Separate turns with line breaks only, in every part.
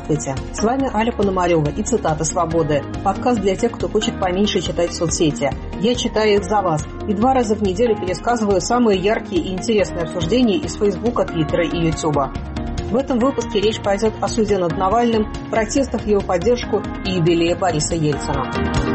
Здравствуйте, с вами Аля Пономарева и цитата «Свободы». Подкаст для тех, кто хочет поменьше читать в соцсети. Я читаю их за вас и 2 раза в неделю пересказываю самые яркие и интересные обсуждения из Фейсбука, Твиттера и Ютуба. В этом выпуске речь пойдет о суде над Навальным, протестах в его поддержку и юбилее Бориса Ельцина.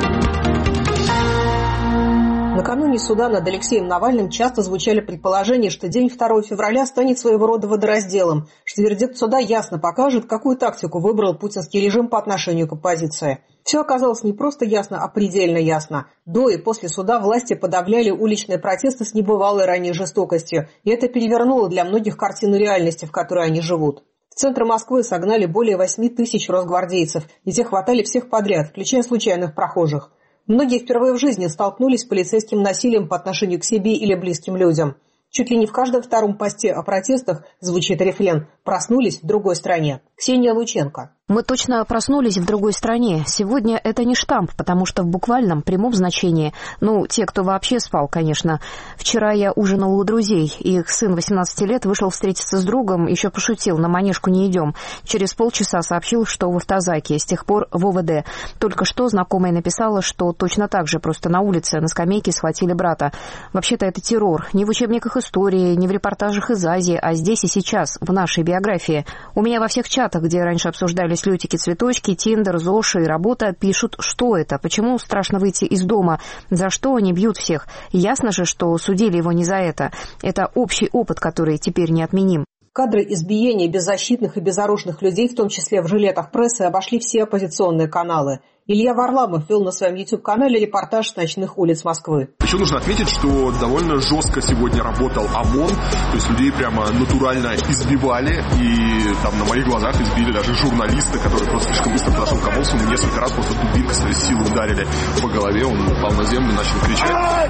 Накануне суда над Алексеем Навальным часто звучали предположения, что день 2 февраля станет своего рода водоразделом, что вердикт суда ясно покажет, какую тактику выбрал путинский режим по отношению к оппозиции. Все оказалось не просто ясно, а предельно ясно. До и после суда власти подавляли уличные протесты с небывалой ранее жестокостью, и это перевернуло для многих картину реальности, в которой они живут. В центр Москвы согнали более 8 тысяч росгвардейцев, и те хватали всех подряд, включая случайных прохожих. Многие впервые в жизни столкнулись с полицейским насилием по отношению к себе или близким людям. Чуть ли не в каждом втором посте о протестах звучит рефрен «Проснулись в другой стране». Ксения Лученко.
Мы точно проснулись в другой стране. Сегодня это не штамп, потому что в буквальном, прямом значении, те, кто вообще спал, конечно. Вчера я ужинала у друзей, и их сын 18 лет вышел встретиться с другом, еще пошутил, на Манежку не идем. Через полчаса сообщил, что в автозаке, с тех пор в ОВД. Только что знакомая написала, что точно так же, просто на улице, на скамейке схватили брата. Вообще-то это террор. Не в учебниках истории, не в репортажах из Азии, а здесь и сейчас, в нашей биографии. У меня во всех чатах, где раньше обсуждали слетики, цветочки, Тиндер, ЗОЖ и работа, пишут, что это, почему страшно выйти из дома, за что они бьют всех. Ясно же, что судили его не за это. Это общий опыт, который теперь не отменим.
Кадры избиения беззащитных и безоружных людей, в том числе в жилетах прессы, обошли все оппозиционные каналы. Илья Варламов вел на своем YouTube-канале репортаж с ночных улиц Москвы.
Еще нужно отметить, что довольно жестко сегодня работал ОМОН. То есть людей прямо натурально избивали. И там на моих глазах избили даже журналиста, который просто слишком быстро подошел к Амосову. Несколько раз просто дубинкой своей силой ударили по голове. Он упал на землю и начал кричать.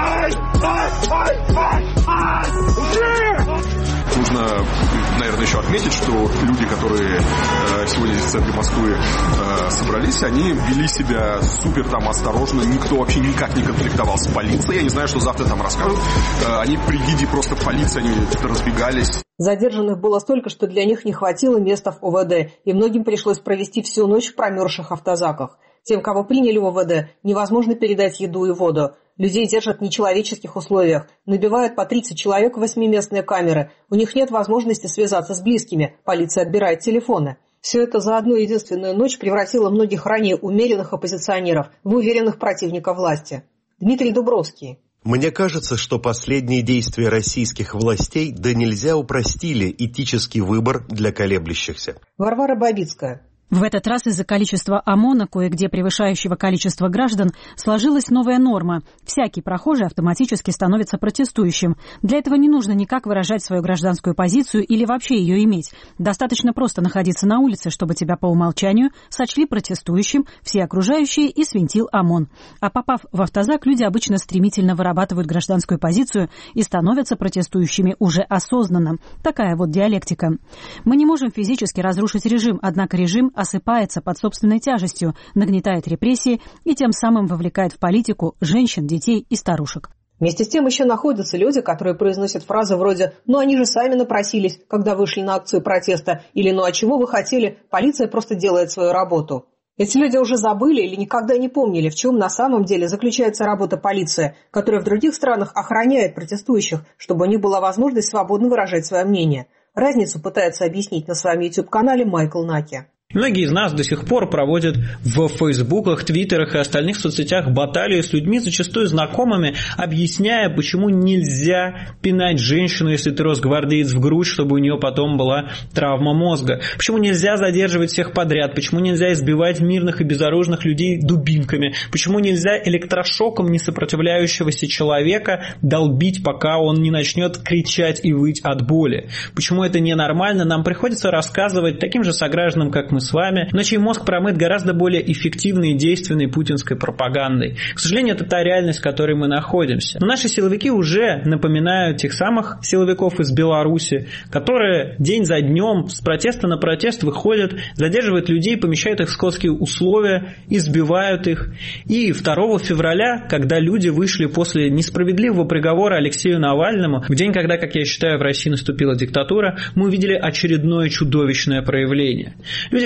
Нужно, наверное, еще отметить, что люди, которые сегодня здесь в центре Москвы собрались, они вели себя супер осторожно. Никто вообще никак не конфликтовал с полицией. Я не знаю, что завтра там расскажут. Они при виде просто полиции, они разбегались.
Задержанных было столько, что для них не хватило места в ОВД, и многим пришлось провести всю ночь в промерзших автозаках. Тем, кого приняли в ОВД, невозможно передать еду и воду. Людей держат в нечеловеческих условиях, набивают по 30 человек в 8-местные камеры. У них нет возможности связаться с близкими, полиция отбирает телефоны. Все это за одну единственную ночь превратило многих ранее умеренных оппозиционеров в уверенных противников власти. Дмитрий Дубровский.
Мне кажется, что последние действия российских властей да нельзя упростили этический выбор для колеблющихся.
Варвара Бабицкая.
В этот раз из-за количества ОМОНа, кое-где превышающего количество граждан, сложилась новая норма. Всякий прохожий автоматически становится протестующим. Для этого не нужно никак выражать свою гражданскую позицию или вообще ее иметь. Достаточно просто находиться на улице, чтобы тебя по умолчанию сочли протестующим все окружающие и свинтил ОМОН. А попав в автозак, люди обычно стремительно вырабатывают гражданскую позицию и становятся протестующими уже осознанно. Такая вот диалектика. Мы не можем физически разрушить режим, однако режим осыпается под собственной тяжестью, нагнетает репрессии и тем самым вовлекает в политику женщин, детей и старушек.
Вместе с тем еще находятся люди, которые произносят фразы вроде «ну они же сами напросились, когда вышли на акцию протеста» или «ну а чего вы хотели, полиция просто делает свою работу». Эти люди уже забыли или никогда не помнили, в чем на самом деле заключается работа полиции, которая в других странах охраняет протестующих, чтобы у них была возможность свободно выражать свое мнение. Разницу пытается объяснить на своем YouTube-канале Майкл Наки.
Многие из нас до сих пор проводят в фейсбуках, твиттерах и остальных соцсетях баталии с людьми, зачастую знакомыми, объясняя, почему нельзя пинать женщину, если ты росгвардеец, в грудь, чтобы у нее потом была травма мозга. Почему нельзя задерживать всех подряд, почему нельзя избивать мирных и безоружных людей дубинками, почему нельзя электрошоком несопротивляющегося человека долбить, пока он не начнет кричать и выть от боли. Почему это ненормально, нам приходится рассказывать таким же согражданам, как мы с вами, но чей мозг промыт гораздо более эффективной и действенной путинской пропагандой. К сожалению, это та реальность, в которой мы находимся. Но наши силовики уже напоминают тех самых силовиков из Беларуси, которые день за днем с протеста на протест выходят, задерживают людей, помещают их в скотские условия, избивают их. И 2 февраля, когда люди вышли после несправедливого приговора Алексею Навальному, в день, когда, как я считаю, в России наступила диктатура, мы увидели очередное чудовищное проявление. Люди,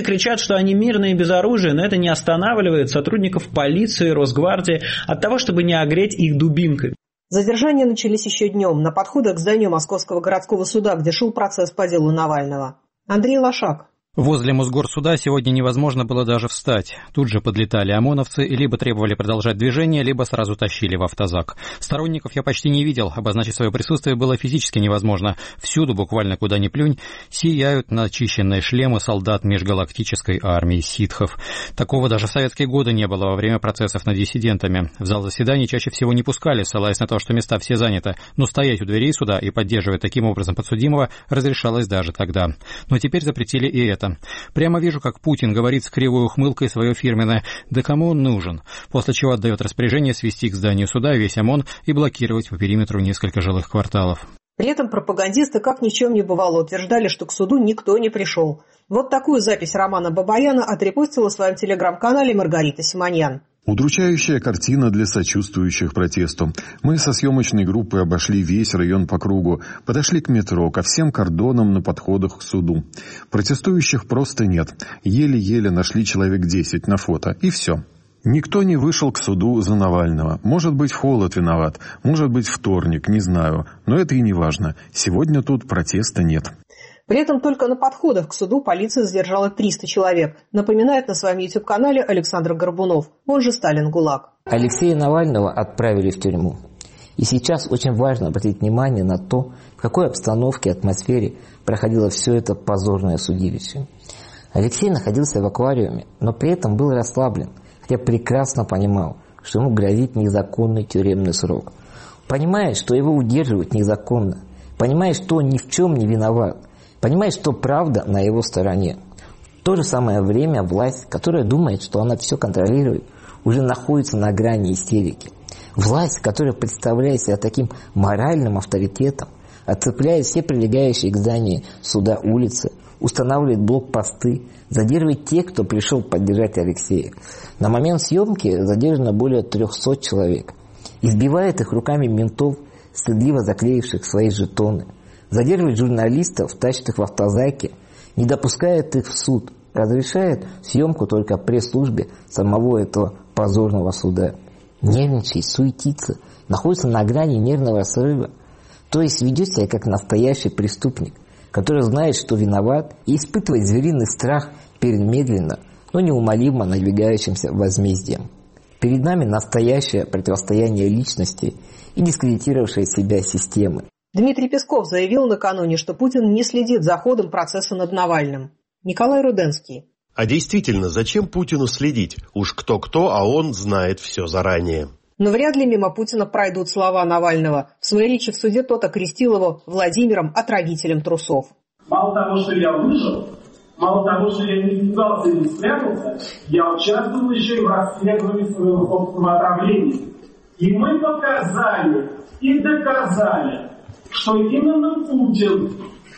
кричат, что они мирные и без оружия, но это не останавливает сотрудников полиции, Росгвардии от того, чтобы не огреть их дубинкой.
Задержания начались еще днем на подходах к зданию Московского городского суда, где шел процесс по делу Навального. Андрей Лошак.
Возле Мосгорсуда сегодня невозможно было даже встать. Тут же подлетали ОМОНовцы и либо требовали продолжать движение, либо сразу тащили в автозак. Сторонников я почти не видел, обозначить свое присутствие было физически невозможно. Всюду, буквально куда ни плюнь, сияют начищенные шлемы солдат межгалактической армии ситхов. Такого даже в советские годы не было во время процессов над диссидентами. В зал заседаний чаще всего не пускали, ссылаясь на то, что места все заняты, но стоять у дверей суда и поддерживать таким образом подсудимого разрешалось даже тогда. Но теперь запретили и это. Прямо вижу, как Путин говорит с кривой ухмылкой свое фирменное «да кому он нужен?», после чего отдает распоряжение свести к зданию суда весь ОМОН и блокировать по периметру несколько жилых кварталов.
При этом пропагандисты, как ни в чем не бывало, утверждали, что к суду никто не пришел. Вот такую запись Романа Бабаяна отрепостила в своем телеграм-канале Маргарита Симоньян.
Удручающая картина для сочувствующих протесту. Мы со съемочной группой обошли весь район по кругу, подошли к метро, ко всем кордонам на подходах к суду. Протестующих просто нет. Еле-еле нашли человек 10 на фото, и все. Никто не вышел к суду за Навального. Может быть, холод виноват, может быть, вторник, не знаю. Но это и не важно. Сегодня тут протеста нет.
При этом только на подходах к суду полиция задержала 300 человек, напоминает на своем YouTube-канале Александр Горбунов, он же Сталин ГУЛАГ.
Алексея Навального отправили в тюрьму. И сейчас очень важно обратить внимание на то, в какой обстановке, атмосфере проходило все это позорное судилище. Алексей находился в аквариуме, но при этом был расслаблен, хотя прекрасно понимал, что ему грозит незаконный тюремный срок. Понимает, что его удерживают незаконно, понимает, что он ни в чем не виноват, понимает, что правда на его стороне. В то же самое время власть, которая думает, что она все контролирует, уже находится на грани истерики. Власть, которая представляет себя таким моральным авторитетом, отцепляет все прилегающие к зданию суда улицы, устанавливает блокпосты, задерживает тех, кто пришел поддержать Алексея. На момент съемки задержано более 300 человек. Избивает их руками ментов, стыдливо заклеивших свои жетоны. Задерживает журналистов, тащит их в автозаке, не допускает их в суд, разрешает съемку только пресс-службе самого этого позорного суда. Нервничает, суетится, находится на грани нервного срыва, то есть ведет себя как настоящий преступник, который знает, что виноват, и испытывает звериный страх перед медленно, но неумолимо надвигающимся возмездием. Перед нами настоящее противостояние личности и дискредитировавшей себя системы.
Дмитрий Песков заявил накануне, что Путин не следит за ходом процесса над Навальным. Николай Руденский.
А действительно, зачем Путину следить? Уж кто-кто, а он знает все заранее.
Но вряд ли мимо Путина пройдут слова Навального. В своей речи в суде тот окрестил его Владимиром отравителем трусов.
Мало того, что я выжил, мало того, что я не испугался и не спрятался, я участвовал еще и в расследовании своего собственного отравления. И мы показали и доказали, что именно Путин,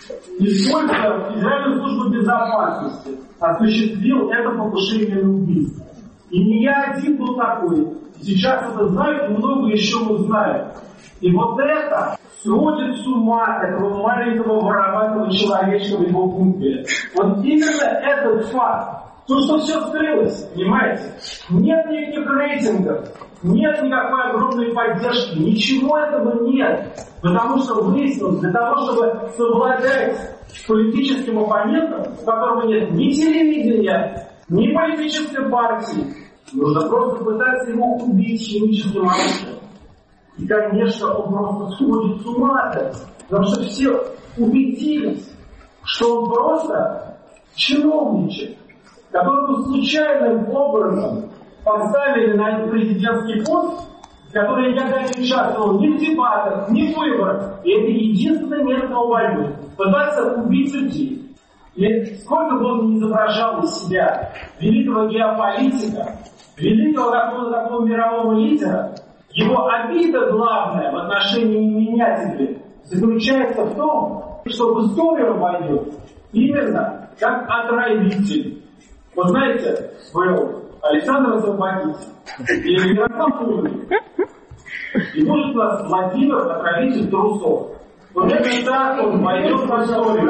используя Федеральную службу безопасности, осуществил это покушение на убийство. И не я один был такой. Сейчас это знают, и много еще узнают. И вот это сводит с ума этого маленького вороватого человечка в его бункере. Вот именно этот факт. То, что все скрылось, понимаете? Нет никаких рейтингов, нет никакой огромной поддержки, ничего этого нет. Потому что выяснилось, для того, чтобы совладать с политическим оппонентом, у которого нет ни телевидения, ни политической партии, нужно просто пытаться его убить химическим оружием. И, конечно, он просто сходит с ума, потому что все убедились, что он просто чиновничек, которого случайным образом поставили на этот президентский пост, который никогда не участвовал ни в дебатах, ни в выборах. И это единственный метод его борьбы. Пытаться убить людей. И сколько бы он ни изображал из себя великого геополитика, великого такого мирового лидера, его обида главная в отношении меня теперь заключается в том, что в историю войдет именно как отравитель. Вот знаете, был Александр Освободитель или Ярослав Пулин, и будет у нас Владимир отравитель трусов. Вот это так он войдет в историю.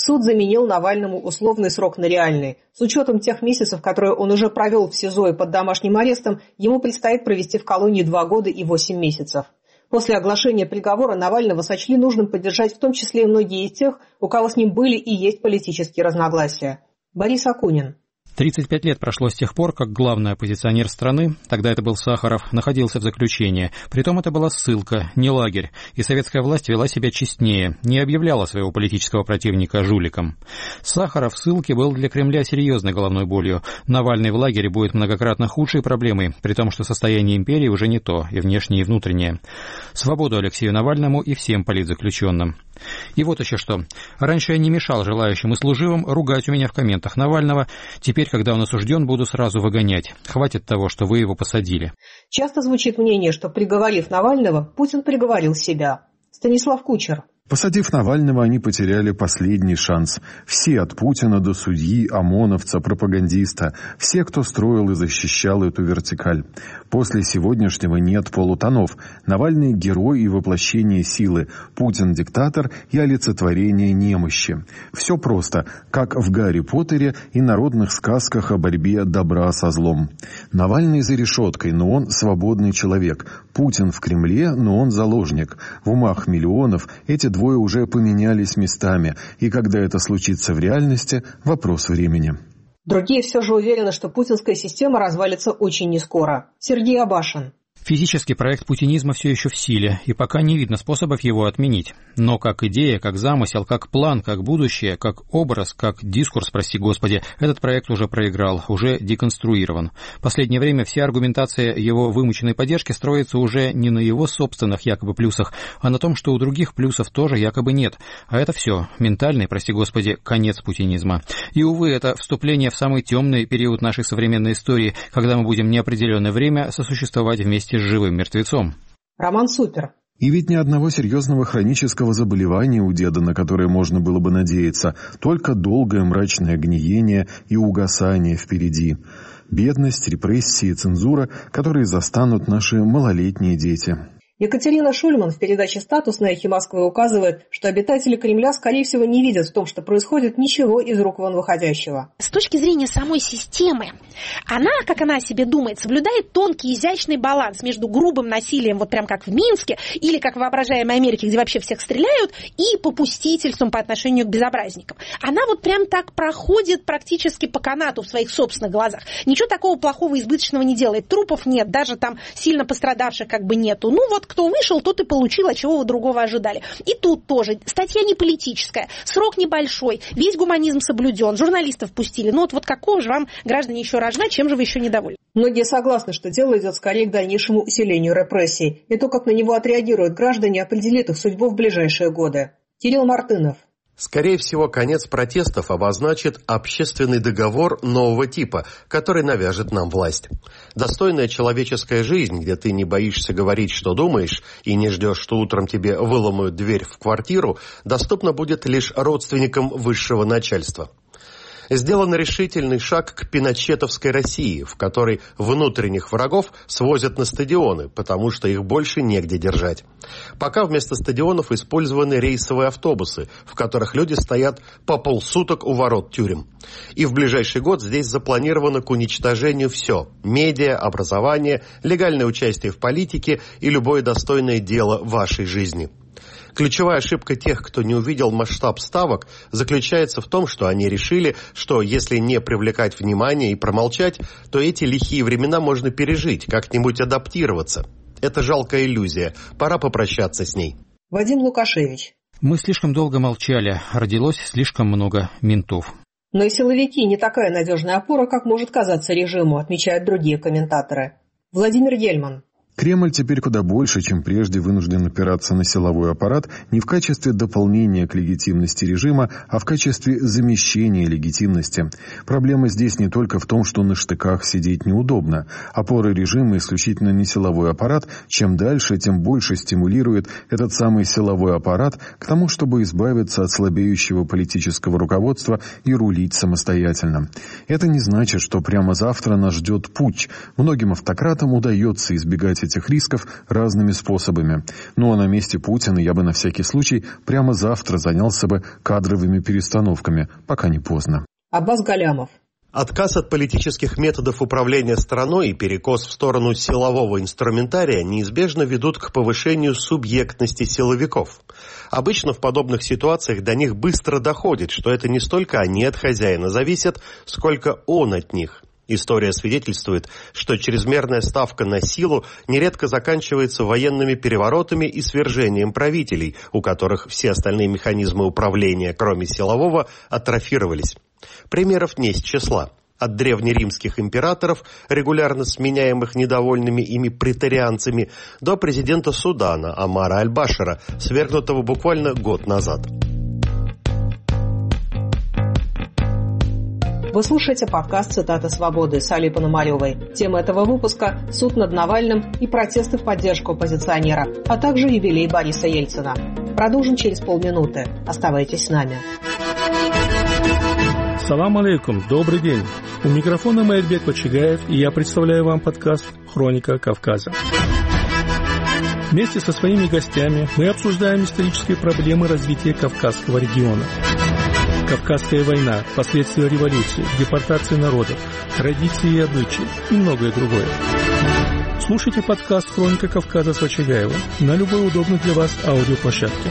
Суд заменил Навальному условный срок на реальный. С учетом тех месяцев, которые он уже провел в СИЗО и под домашним арестом, ему предстоит провести в колонии 2 года и 8 месяцев. После оглашения приговора Навального сочли нужным поддержать в том числе и многие из тех, у кого с ним были и есть политические разногласия. Борис Акунин.
35 лет прошло с тех пор, как главный оппозиционер страны, тогда это был Сахаров, находился в заключении. Притом это была ссылка, не лагерь, и советская власть вела себя честнее, не объявляла своего политического противника жуликом. Сахаров в ссылке был для Кремля серьезной головной болью. Навальный в лагере будет многократно худшей проблемой, при том, что состояние империи уже не то, и внешнее, и внутреннее. Свободу Алексею Навальному и всем политзаключенным. И вот еще что. Раньше я не мешал желающим и служивым ругать у меня в комментах Навального. Теперь, когда он осужден, буду сразу выгонять. Хватит того, что вы его посадили.
Часто звучит мнение, что, приговорив Навального, Путин приговорил себя. Станислав Кучер.
Посадив Навального, они потеряли последний шанс. Все, от Путина до судьи, ОМОНовца, пропагандиста, все, кто строил и защищал эту вертикаль. После сегодняшнего нет полутонов. Навальный – герой и воплощение силы. Путин – диктатор и олицетворение немощи. Все просто, как в «Гарри Поттере» и народных сказках о борьбе добра со злом. Навальный за решеткой, но он свободный человек. Путин в Кремле, но он заложник. В умах миллионов эти двое уже поменялись местами, и когда это случится в реальности, вопрос времени.
Другие все же уверены, что путинская система развалится очень нескоро. Сергей Абашин.
Физически проект путинизма все еще в силе, и пока не видно способов его отменить. Но как идея, как замысел, как план, как будущее, как образ, как дискурс, прости господи, этот проект уже проиграл, уже деконструирован. В последнее время вся аргументация его вымученной поддержки строится уже не на его собственных якобы плюсах, а на том, что у других плюсов тоже якобы нет. А это все ментальный, прости господи, конец путинизма. И, увы, это вступление в самый темный период нашей современной истории, когда мы будем неопределенное время сосуществовать вместе с живым мертвецом.
Роман Супер.
И ведь ни одного серьезного хронического заболевания у деда, на которое можно было бы надеяться, только долгое мрачное гниение и угасание впереди. Бедность, репрессии, цензура, которые застанут наши малолетние дети.
Екатерина Шульман в передаче «Статус» на «Эхе Москвы» указывает, что обитатели Кремля, скорее всего, не видят в том, что происходит, ничего из рук вон выходящего.
С точки зрения самой системы, она, как она о себе думает, соблюдает тонкий, изящный баланс между грубым насилием, вот прям как в Минске, или как в воображаемой Америке, где вообще всех стреляют, и попустительством по отношению к безобразникам. Она вот прям так проходит практически по канату в своих собственных глазах. Ничего такого плохого, избыточного не делает. Трупов нет, даже там сильно пострадавших как бы нету. Ну вот кто вышел, тот и получил, а чего вы другого ожидали. И тут тоже. Статья не политическая, срок небольшой, весь гуманизм соблюден, журналистов пустили. Ну вот какого же вам, граждане, еще рожна, чем же вы еще недовольны?
Многие согласны, что дело идет скорее к дальнейшему усилению репрессий. И то, как на него отреагируют граждане, определит их судьбу в ближайшие годы. Кирилл Мартынов.
Скорее всего, конец протестов обозначит общественный договор нового типа, который навяжет нам власть. Достойная человеческая жизнь, где ты не боишься говорить, что думаешь, и не ждешь, что утром тебе выломают дверь в квартиру, доступна будет лишь родственникам высшего начальства. Сделан решительный шаг к пиночетовской России, в которой внутренних врагов свозят на стадионы, потому что их больше негде держать. Пока вместо стадионов использованы рейсовые автобусы, в которых люди стоят по полсуток у ворот тюрем. И в ближайший год здесь запланировано к уничтожению все – медиа, образование, легальное участие в политике и любое достойное дело вашей жизни. Ключевая ошибка тех, кто не увидел масштаб ставок, заключается в том, что они решили, что если не привлекать внимание и промолчать, то эти лихие времена можно пережить, как-нибудь адаптироваться. Это жалкая иллюзия. Пора попрощаться с ней.
Вадим Лукашевич.
Мы слишком долго молчали, родилось слишком много ментов.
Но и силовики не такая надежная опора, как может казаться режиму, отмечают другие комментаторы. Владимир Гельман.
Кремль теперь куда больше, чем прежде, вынужден опираться на силовой аппарат не в качестве дополнения к легитимности режима, а в качестве замещения легитимности. Проблема здесь не только в том, что на штыках сидеть неудобно. Опора режима исключительно не силовой аппарат. Чем дальше, тем больше стимулирует этот самый силовой аппарат к тому, чтобы избавиться от слабеющего политического руководства и рулить самостоятельно. Это не значит, что прямо завтра нас ждет путч. Многим автократам удается избегать избежать этих рисков разными способами. Ну а на месте Путина я бы на всякий случай прямо завтра занялся бы кадровыми перестановками, пока не поздно.
Аббас Галямов.
Отказ от политических методов управления страной и перекос в сторону силового инструментария неизбежно ведут к повышению субъектности силовиков. Обычно в подобных ситуациях до них быстро доходит, что это не столько они от хозяина зависят, сколько он от них. История свидетельствует, что чрезмерная ставка на силу нередко заканчивается военными переворотами и свержением правителей, у которых все остальные механизмы управления, кроме силового, атрофировались. Примеров не с числа. От древнеримских императоров, регулярно сменяемых недовольными ими претарианцами, до президента Судана Омара аль-Башира, свергнутого буквально год назад.
Вы слушаете подкаст «Цитаты свободы» с Алей Пономаревой. Тема этого выпуска – суд над Навальным и протесты в поддержку оппозиционера, а также юбилей Бориса Ельцина. Продолжим через полминуты. Оставайтесь с нами.
Салам алейкум, добрый день. У микрофона Майрбек Очигаев, и я представляю вам подкаст «Хроника Кавказа». Вместе со своими гостями мы обсуждаем исторические проблемы развития Кавказского региона. Кавказская война, последствия революции, депортации народов, традиции и обычаи и многое другое. Слушайте подкаст «Хроника Кавказа» с Очигаевым на любой удобной для вас аудиоплощадке.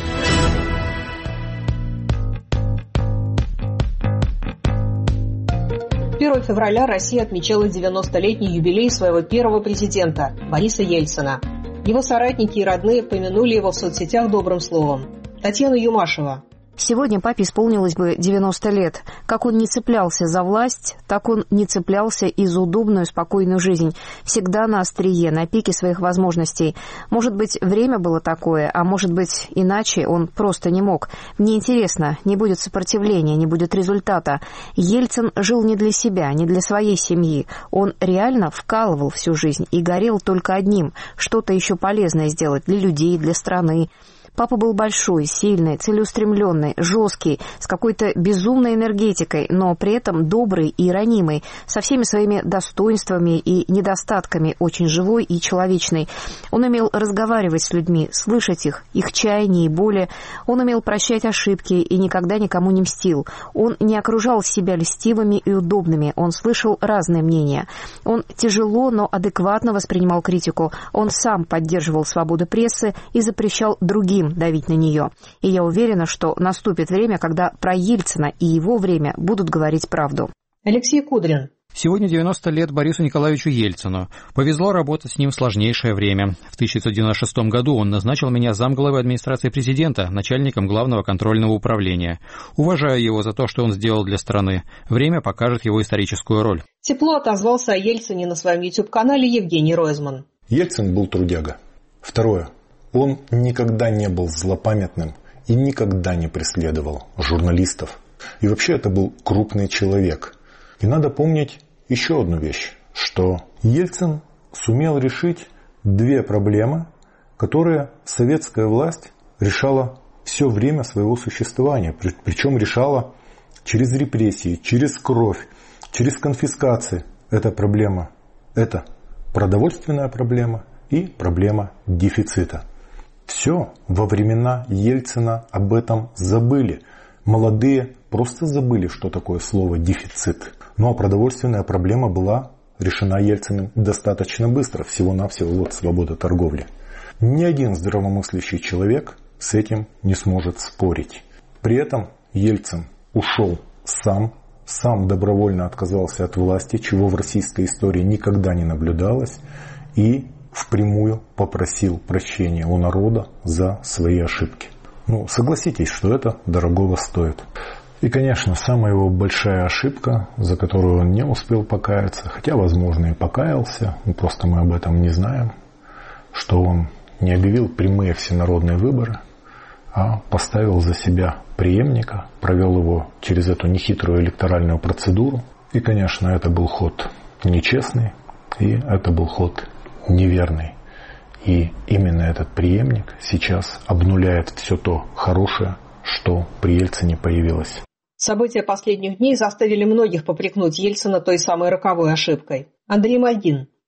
1 февраля Россия отмечала 90-летний юбилей своего первого президента Бориса Ельцина. Его соратники и родные помянули его в соцсетях добрым словом. Татьяна Юмашева.
Сегодня папе исполнилось бы 90 лет. Как он не цеплялся за власть, так он не цеплялся и за удобную, спокойную жизнь. Всегда на острие, на пике своих возможностей. Может быть, время было такое, а может быть, иначе он просто не мог. Мне интересно, не будет сопротивления, не будет результата. Ельцин жил не для себя, не для своей семьи. Он реально вкалывал всю жизнь и горел только одним – что-то еще полезное сделать для людей, для страны. Папа был большой, сильный, целеустремленный, жесткий, с какой-то безумной энергетикой, но при этом добрый и ранимый, со всеми своими достоинствами и недостатками, очень живой и человечный. Он умел разговаривать с людьми, слышать их чаяния и боли. Он умел прощать ошибки и никогда никому не мстил. Он не окружал себя льстивыми и удобными, он слышал разные мнения. Он тяжело, но адекватно воспринимал критику. Он сам поддерживал свободу прессы и запрещал другим давить на нее. И я уверена, что наступит время, когда про Ельцина и его время будут говорить правду.
Алексей Кудрин.
Сегодня 90 лет Борису Николаевичу Ельцину. Повезло работать с ним в сложнейшее время. В 1996 году он назначил меня замглавы администрации президента, начальником главного контрольного управления. Уважаю его за то, что он сделал для страны. Время покажет его историческую роль.
Тепло отозвался о Ельцине на своем YouTube-канале Евгений Ройзман.
Ельцин был трудяга. Второе. Он никогда не был злопамятным и никогда не преследовал журналистов. И вообще это был крупный человек. И надо помнить еще одну вещь, что Ельцин сумел решить две проблемы, которые советская власть решала все время своего существования. Причем решала через репрессии, через кровь, через конфискации. Эта проблема – это продовольственная проблема и проблема дефицита. Все, во времена Ельцина об этом забыли. Молодые просто забыли, что такое слово «дефицит». Ну а продовольственная проблема была решена Ельциным достаточно быстро. Всего-навсего свобода торговли. Ни один здравомыслящий человек с этим не сможет спорить. При этом Ельцин ушел сам добровольно отказался от власти, чего в российской истории никогда не наблюдалось, и впрямую попросил прощения у народа за свои ошибки. Согласитесь, что это дорогого стоит. И, конечно, самая его большая ошибка, за которую он не успел покаяться, хотя, возможно, и покаялся, просто мы об этом не знаем, что он не объявил прямые всенародные выборы, а поставил за себя преемника, провел его через эту нехитрую электоральную процедуру. И, конечно, это был ход нечестный, и это был ход неверный. И именно этот преемник сейчас обнуляет все то хорошее, что при Ельцине появилось.
События последних дней заставили многих попрекнуть Ельцина той самой роковой ошибкой. Андрей Мальгин.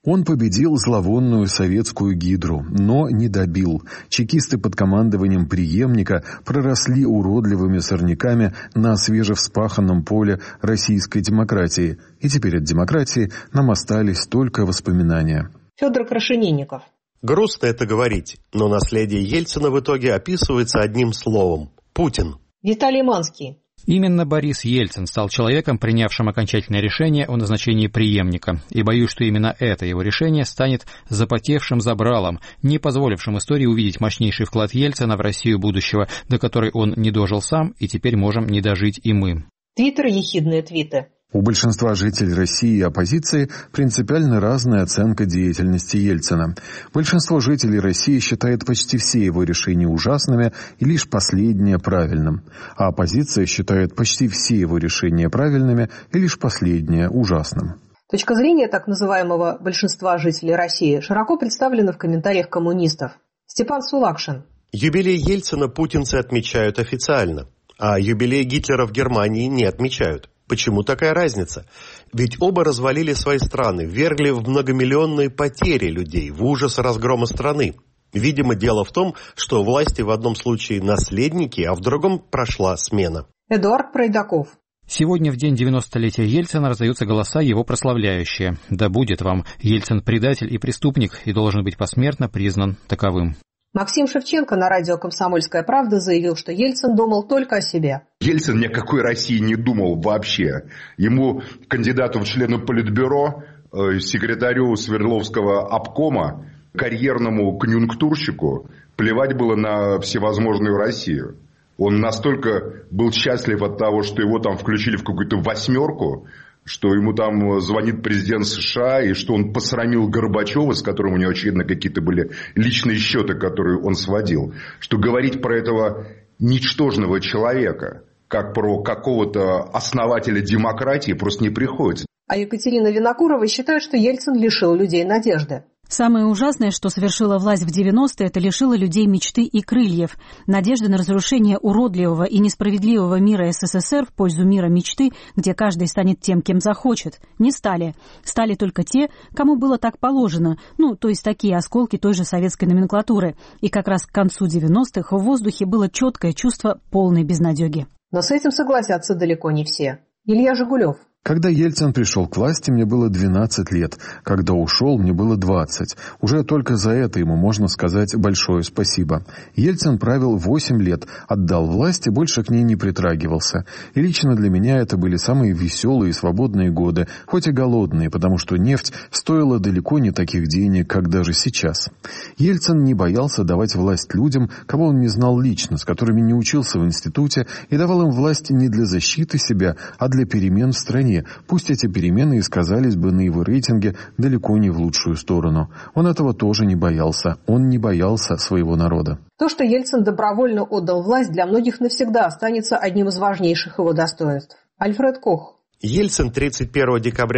Он победил зловонную советскую гидру, но не добил. Чекисты под командованием преемника проросли уродливыми сорняками на свежевспаханном поле российской демократии. И теперь от демократии нам остались только воспоминания.
Федор Крашенинников.
Грустно это говорить, но наследие Ельцина в итоге описывается одним словом – Путин.
Виталий Манский.
Именно Борис Ельцин стал человеком, принявшим окончательное решение о назначении преемника. И боюсь, что именно это его решение станет запотевшим забралом, не позволившим истории увидеть мощнейший вклад Ельцина в Россию будущего, до которой он не дожил сам, и теперь можем не дожить и мы.
Твиттер, ехидные твиты.
У большинства жителей России и оппозиции принципиально разная оценка деятельности Ельцина. Большинство жителей России считает почти все его решения ужасными и лишь последнее правильным. А оппозиция считает почти все его решения правильными и лишь последнее ужасным.
Точка зрения так называемого большинства жителей России широко представлена в комментариях коммунистов. Степан Сулакшин.
Юбилей Ельцина путинцы отмечают официально, а юбилей Гитлера в Германии не отмечают. Почему такая разница? Ведь оба развалили свои страны, ввергли в многомиллионные потери людей, в ужас разгрома страны. Видимо, дело в том, что власти в одном случае наследники, а в другом прошла смена.
Эдуард Пройдаков.
Сегодня, в день 90-летия Ельцина, раздаются голоса, его прославляющие. Да будет вам, Ельцин предатель и преступник и должен быть посмертно признан таковым.
Максим Шевченко на радио «Комсомольская правда» заявил, что Ельцин думал только о себе.
Ельцин ни о какой России не думал вообще. Ему, кандидату в члены Политбюро, секретарю Свердловского обкома, карьерному конъюнктурщику, плевать было на всевозможную Россию. Он настолько был счастлив от того, что его там включили в какую-то восьмерку, что ему там звонит президент США, и что он посрамил Горбачева, с которым у него, очевидно, какие-то были личные счеты, которые он сводил. Что говорить про этого ничтожного человека, как про какого-то основателя демократии, просто не приходится.
А Екатерина Винокурова считает, что Ельцин лишил людей надежды.
Самое ужасное, что совершила власть в 90-е, это лишило людей мечты и крыльев. Надежды на разрушение уродливого и несправедливого мира СССР в пользу мира мечты, где каждый станет тем, кем захочет, не стали. Стали только те, кому было так положено, то есть такие осколки той же советской номенклатуры. И как раз к концу 90-х в воздухе было четкое чувство полной безнадеги.
Но с этим согласятся далеко не все. Илья Жигулев.
Когда Ельцин пришел к власти, мне было 12 лет. Когда ушел, мне было 20. Уже только за это ему можно сказать большое спасибо. Ельцин правил 8 лет, отдал власть и больше к ней не притрагивался. И лично для меня это были самые веселые и свободные годы, хоть и голодные, потому что нефть стоила далеко не таких денег, как даже сейчас. Ельцин не боялся давать власть людям, кого он не знал лично, с которыми не учился в институте, и давал им власть не для защиты себя, а для перемен в стране. Пусть эти перемены и сказались бы на его рейтинге далеко не в лучшую сторону. Он этого тоже не боялся. Он не боялся своего народа.
То, что Ельцин добровольно отдал власть, для многих навсегда останется одним из важнейших его достоинств. Альфред Кох.
Ельцин 31 декабря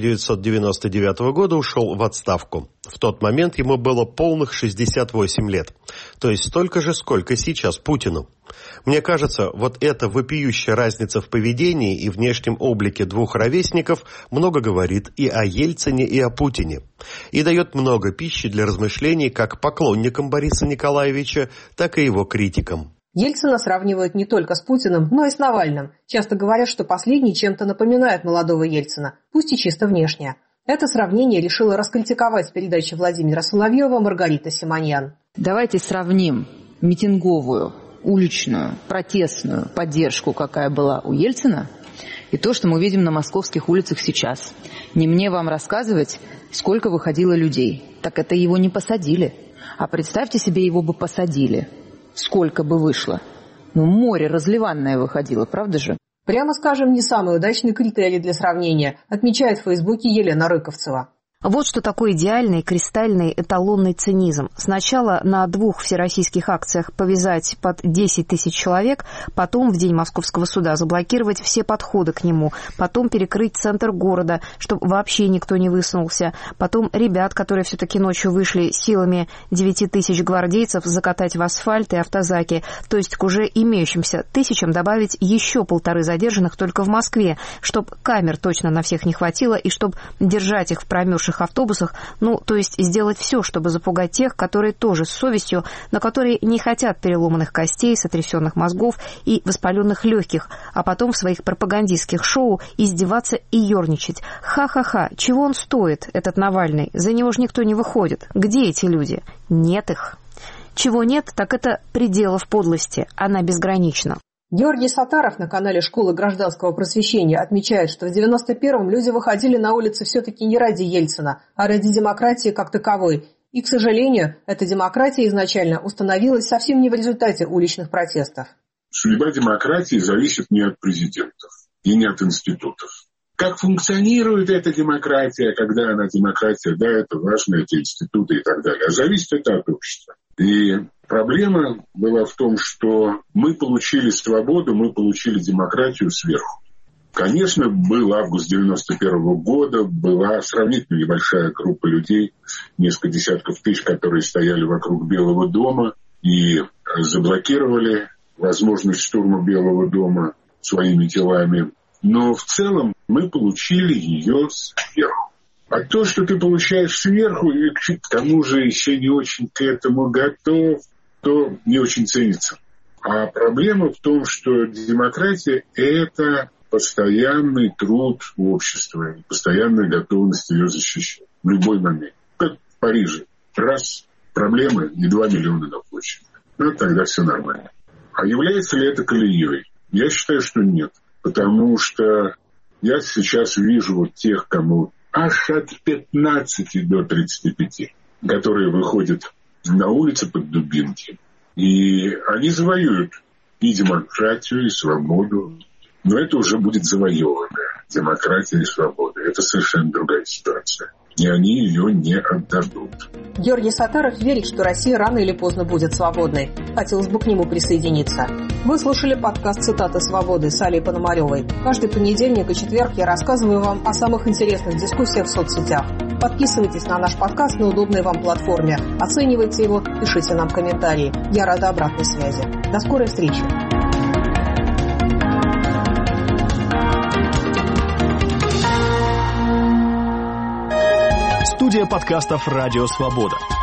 1999 года ушел в отставку. В тот момент ему было полных 68 лет. То есть столько же, сколько сейчас Путину. Мне кажется, вот эта вопиющая разница в поведении и внешнем облике двух ровесников много говорит и о Ельцине, и о Путине. И дает много пищи для размышлений как поклонникам Бориса Николаевича, так и его критикам.
Ельцина сравнивают не только с Путиным, но и с Навальным. Часто говорят, что последний чем-то напоминает молодого Ельцина, пусть и чисто внешне. Это сравнение решила раскритиковать с передачи Владимира Соловьева Маргарита Симоньян.
Давайте сравним митинговую, уличную, протестную поддержку, какая была у Ельцина, и то, что мы видим на московских улицах сейчас. Не мне вам рассказывать, сколько выходило людей. Так это его не посадили. А представьте себе, его бы посадили. Сколько бы вышло? Море разливанное выходило, правда же?
Прямо скажем, не самый удачный критерий для сравнения, отмечает в Фейсбуке Елена Рыковцева.
Вот что такое идеальный, кристальный, эталонный цинизм. Сначала на 2 всероссийских акциях повязать под 10 тысяч человек, потом в день Московского суда заблокировать все подходы к нему, потом перекрыть центр города, чтобы вообще никто не высунулся, потом ребят, которые все-таки ночью вышли силами 9 тысяч гвардейцев, закатать в асфальт и автозаки, то есть к уже имеющимся тысячам добавить еще 1,5 задержанных только в Москве, чтобы камер точно на всех не хватило и чтобы держать их в промерзших пустевших автобусах, то есть сделать все, чтобы запугать тех, которые тоже с совестью, но которые не хотят переломанных костей, сотрясенных мозгов и воспаленных легких, а потом в своих пропагандистских шоу издеваться и ерничать. Ха-ха-ха, чего он стоит, этот Навальный? За него же никто не выходит. Где эти люди? Нет их. Чего нет, так это пределов подлости. Она безгранична.
Георгий Саттаров на канале «Школы гражданского просвещения» отмечает, что в 91-м люди выходили на улицы все-таки не ради Ельцина, а ради демократии как таковой. И, к сожалению, эта демократия изначально установилась совсем не в результате уличных протестов.
Судьба демократии зависит не от президентов и не от институтов. Как функционирует эта демократия, когда она демократия, да, это важно, эти институты и так далее. А зависит это от общества. И проблема была в том, что мы получили свободу, мы получили демократию сверху. Конечно, был август 91-го года, была сравнительно небольшая группа людей, несколько десятков тысяч, которые стояли вокруг Белого дома и заблокировали возможность штурма Белого дома своими телами. Но в целом мы получили ее сверху. А то, что ты получаешь сверху, и к тому же еще не очень к этому готов, то не очень ценится. А проблема в том, что демократия – это постоянный труд общества, постоянная готовность ее защищать в любой момент. Как в Париже. Раз, проблема и 2 миллиона на площади. Тогда все нормально. А является ли это колеей? Я считаю, что нет. Потому что я сейчас вижу вот тех, кому аж от 15 до 35, которые выходят на улицы под дубинки. И они завоюют и демократию, и свободу. Но это уже будет завоеванная демократия и свобода. Это совершенно другая ситуация. И они ее не отдадут.
Георгий Саттаров верит, что Россия рано или поздно будет свободной. Хотелось бы к нему присоединиться. Вы слушали подкаст «Цитаты свободы» с Алей Пономаревой. Каждый понедельник и четверг я рассказываю вам о самых интересных дискуссиях в соцсетях. Подписывайтесь на наш подкаст на удобной вам платформе. Оценивайте его, пишите нам комментарии. Я рада обратной связи. До скорой встречи.
Студия подкастов «Радио Свобода».